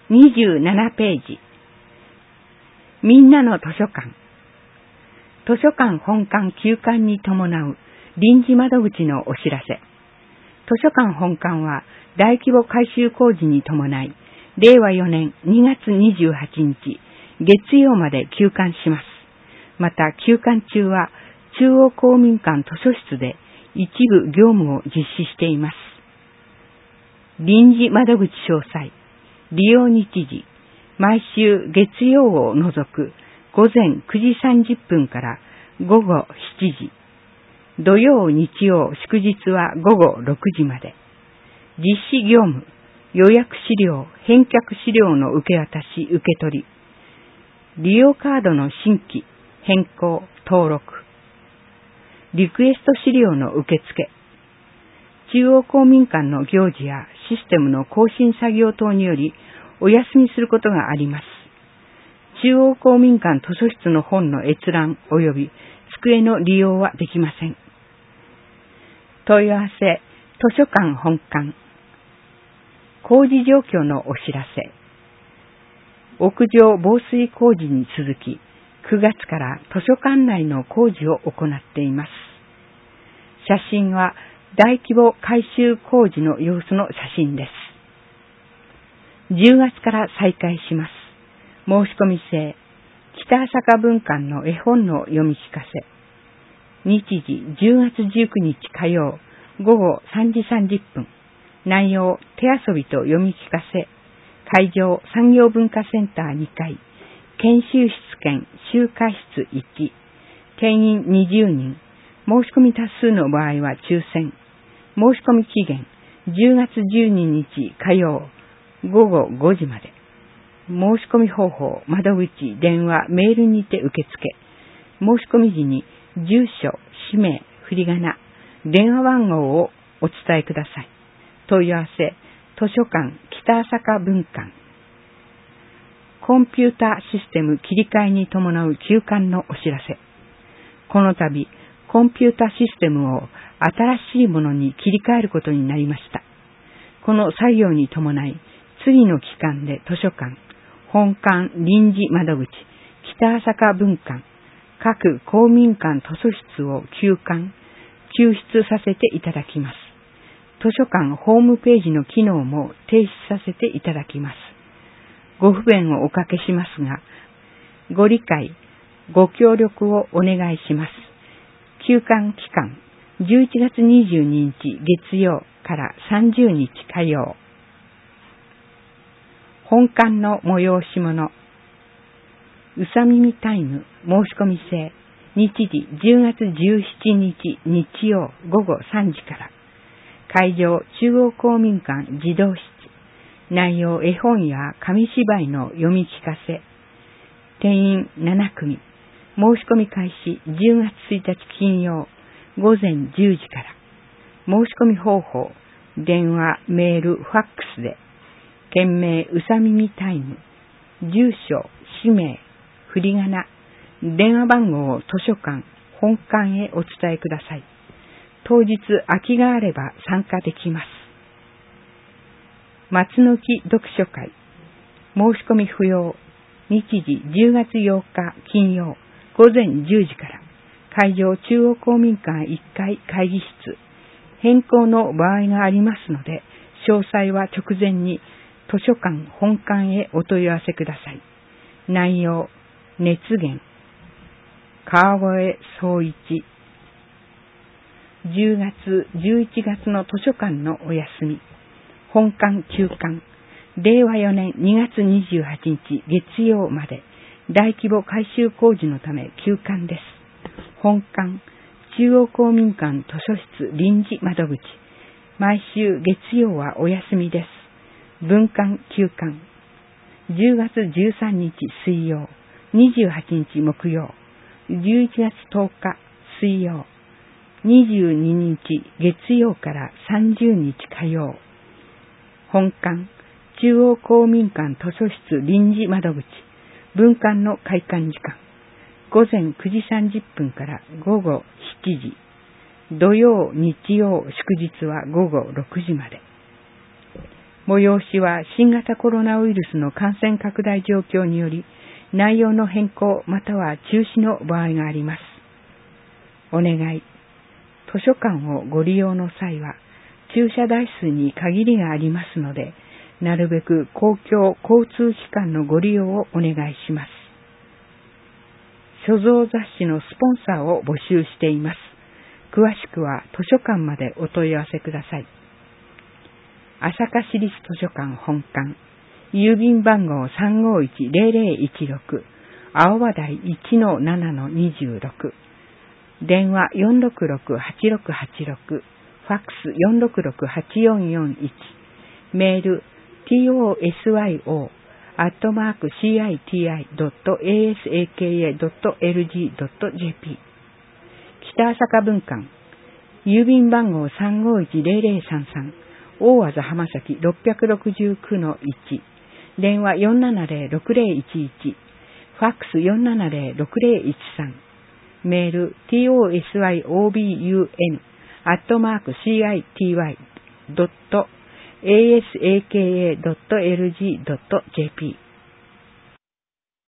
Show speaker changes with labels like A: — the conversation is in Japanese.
A: 27ページ。みんなの図書館。図書館本館休館に伴う臨時窓口のお知らせ。図書館本館は大規模改修工事に伴い、令和4年2月28日、月曜まで休館します。また休館中は中央公民館図書室で一部業務を実施しています。臨時窓口詳細。利用日時。毎週月曜を除く午前9時30分から午後7時。土曜、日曜、祝日は午後6時まで。実施業務、予約資料、返却資料の受け渡し、受け取り。利用カードの新規、変更、登録。リクエスト資料の受付。中央公民館の行事やシステムの更新作業等によりお休みすることがあります。中央公民館図書室の本の閲覧及び机の利用はできません。問い合わせ、図書館本館。工事状況のお知らせ。屋上防水工事に続き、9月から図書館内の工事を行っています。写真は大規模改修工事の様子の写真です。10月から再開します。申し込み制。北朝霞文館の絵本の読み聞かせ。日時10月19日火曜午後3時30分。内容手遊びと読み聞かせ。会場産業文化センター2階。研修室兼集会室1。定員20人。申し込み多数の場合は抽選。申し込み期限10月12日火曜午後5時まで。申し込み方法、窓口、電話、メールにて受付。申し込み時に住所、氏名、振り仮名、電話番号をお伝えください。問い合わせ、図書館北朝霞文館。コンピュータシステム切り替えに伴う休館のお知らせ。この度、コンピュータシステムを新しいものに切り替えることになりました。この作業に伴い、次の期間で図書館、本館臨時窓口、北朝霞文館、各公民館図書室を休館、休室させていただきます。図書館ホームページの機能も停止させていただきます。ご不便をおかけしますが、ご理解、ご協力をお願いします。休館期間、11月22日月曜から30日火曜。本館の催し物。うさ耳タイム申し込み制。日時10月17日日曜午後3時から。会場中央公民館児童室。内容絵本や紙芝居の読み聞かせ。定員7組。申し込み開始10月1日金曜午前10時から。申し込み方法、電話、メール、ファックスで。件名うさ耳タイム。住所、氏名、振り仮名、電話番号を図書館、本館へお伝えください。当日空きがあれば参加できます。松の木読書会。申し込み不要。日時10月8日金曜午前10時から。会場中央公民館1階会議室。変更の場合がありますので、詳細は直前に図書館本館へお問い合わせください。内容、熱源。川越総一。10月、11月の図書館のお休み。本館休館。令和4年2月28日月曜まで大規模改修工事のため休館です。本館、中央公民館図書室臨時窓口。毎週月曜はお休みです。文館休館。10月13日水曜、28日木曜、11月10日水曜、22日月曜から30日火曜。本館、中央公民館図書室臨時窓口。文館の開館時間。午前9時30分から午後7時。土曜、日曜、祝日は午後6時まで。 催しは新型コロナウイルスの感染拡大状況により、内容の変更または中止の場合があります。お願い。図書館をご利用の際は、駐車台数に限りがありますので、なるべく公共交通機関のご利用をお願いします。所蔵雑誌のスポンサーを募集しています。詳しくは図書館までお問い合わせください。朝霞市立図書館本館、郵便番号 351-0016、青葉台 1-7-26、電話 466-8686、ファックス 466-8441、メール tosyo@citi.asaka.lg.jp、 北朝霞分館、郵便番号 351-0033、大字浜崎 669-1、電話 470-6011、ファックス 470-6013、メール tosyoBun@citi.asaka.lg.jp